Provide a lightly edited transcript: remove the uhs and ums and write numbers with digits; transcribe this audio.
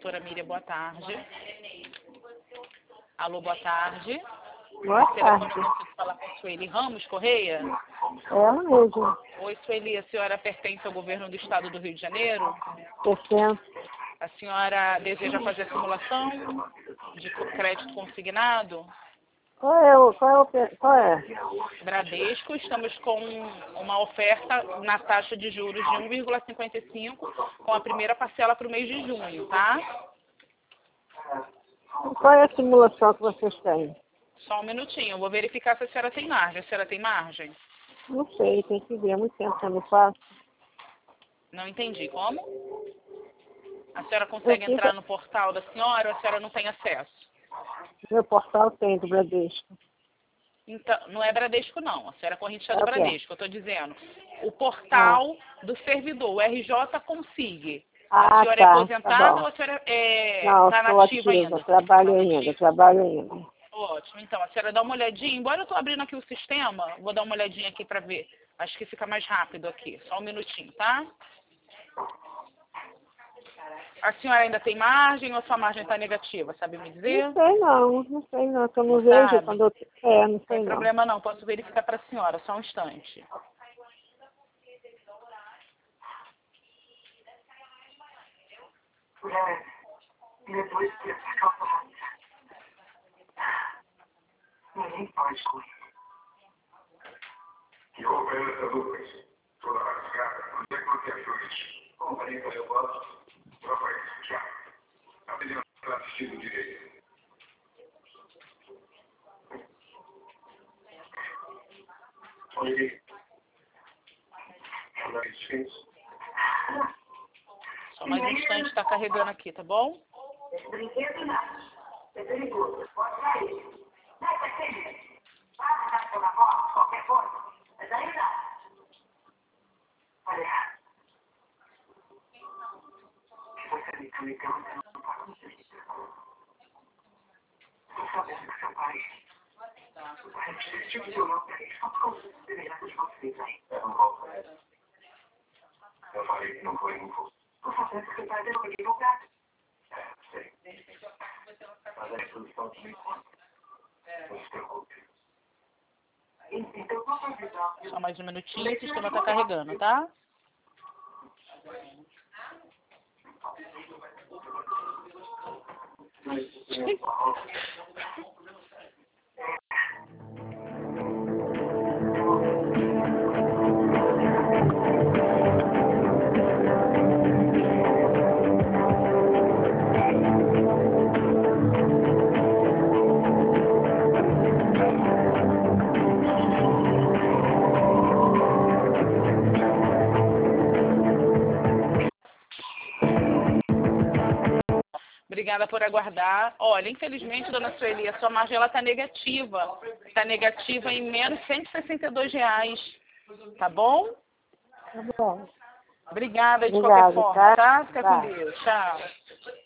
doutora Miriam, boa tarde. Alô, boa tarde. Boa tarde. Eu consigo falar com a Sueli Ramos Correia? É ela mesmo. Oi, Sueli, a senhora pertence ao governo do estado do Rio de Janeiro? Pertence. A senhora deseja fazer a simulação de crédito consignado? Qual é? Bradesco, estamos com uma oferta na taxa de juros de 1,55 com a primeira parcela para o mês de junho, tá? Qual é a simulação que vocês têm? Só um minutinho, eu vou verificar se a senhora tem margem. A senhora tem margem? Não sei, tem que ver. Há muito tempo que eu não faço. Não entendi. Como? A senhora consegue entrar no portal da senhora ou a senhora não tem acesso? Meu portal tem do Bradesco. Então, não é Bradesco, não. A senhora é corrente do Bradesco. Eu estou dizendo. O portal do servidor, o RJ Consig. A senhora é aposentada ou a senhora está nativa ainda? Trabalho ainda. Ótimo. Então, a senhora dá uma olhadinha. Embora eu estou abrindo aqui o sistema, vou dar uma olhadinha aqui para ver. Acho que fica mais rápido aqui. Só um minutinho, tá? A senhora ainda tem margem ou a sua margem está negativa? Sabe me dizer? Não sei não, que eu não vejo sabe? quando eu... não sei não. Tem problema não, posso verificar para a senhora, só um instante. Depois que essa calça ninguém faz com isso. Que roupa é essa Lucas? Toda rasgada. Onde é que você achou isso? Comprei para eu gosto. Troca isso, já. A menina está vestido direito. Olha aí. Olha isso. Só mais um instante, está carregando aqui, tá bom? Esse brinquedo não. É perigoso. Pode sair. Vai pra cima. Vai dar pela bola, qualquer coisa. Mas aí não. Olha. Se você me clica, você não está conseguindo. Estou sabendo que seu pai... Esse tipo de violão para eles. Quantos conselhos deveria de vocês aí? Eu não vou. Eu falei que não foi, não vou. Estou sabendo que seu pai deu aquele lugar. Sei. Mas é tudo só de mim. Não se preocupe. Então, vou avisar. Só mais um minutinho, o sistema está carregando, tá? Obrigada por aguardar. Olha, infelizmente, dona Sueli, a sua margem está negativa. Está negativa em menos R$162. Tá bom? Tá bom. Obrigada de qualquer forma, tá? Fica Tá. com Deus. Tchau.